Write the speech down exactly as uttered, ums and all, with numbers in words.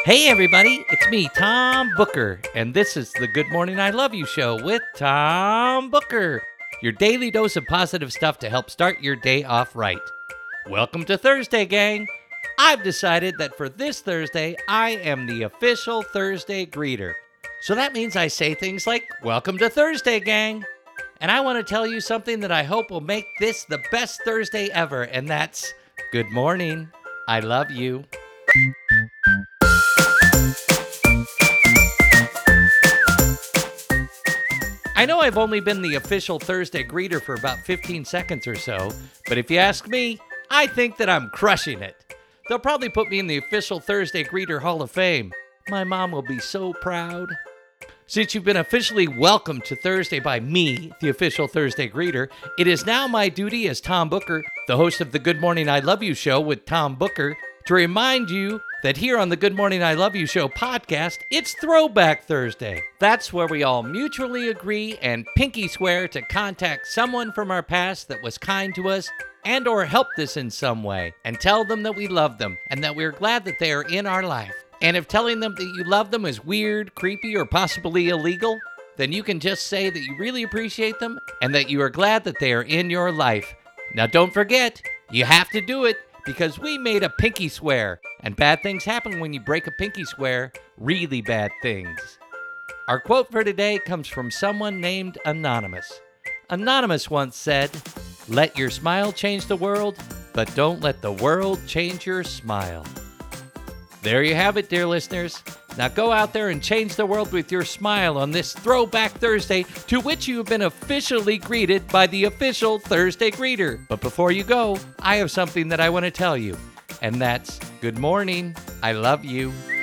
Hey everybody, it's me, Tom Booker, and this is the Good Morning I Love You show with Tom Booker, your daily dose of positive stuff to help start your day off right. Welcome to Thursday, gang. I've decided that for this Thursday, I am the official Thursday greeter. So that means I say things like, welcome to Thursday, gang. And I want to tell you something that I hope will make this the best Thursday ever, and that's, good morning, I love you. I know I've only been the official Thursday greeter for about fifteen seconds or so, but if you ask me, I think that I'm crushing it. They'll probably put me in the official Thursday Greeter Hall of Fame. My mom will be so proud. Since you've been officially welcomed to Thursday by me, the official Thursday greeter, it is now my duty as Tom Booker, the host of the Good Morning I Love You show with Tom Booker, to remind you that here on the Good Morning I Love You show podcast, it's Throwback Thursday. That's where we all mutually agree and pinky swear to contact someone from our past that was kind to us and or helped us in some way, and tell them that we love them and that we're glad that they are in our life. And if telling them that you love them is weird, creepy, or possibly illegal, then you can just say that you really appreciate them and that you are glad that they are in your life. Now don't forget, you have to do it because we made a pinky swear, and bad things happen when you break a pinky swear, really bad things. Our quote for today comes from someone named Anonymous. Anonymous once said, "Let your smile change the world, but don't let the world change your smile." There you have it, dear listeners. Now go out there and change the world with your smile on this Throwback Thursday, to which you have been officially greeted by the official Thursday greeter. But before you go, I have something that I want to tell you, and that's good morning, I love you.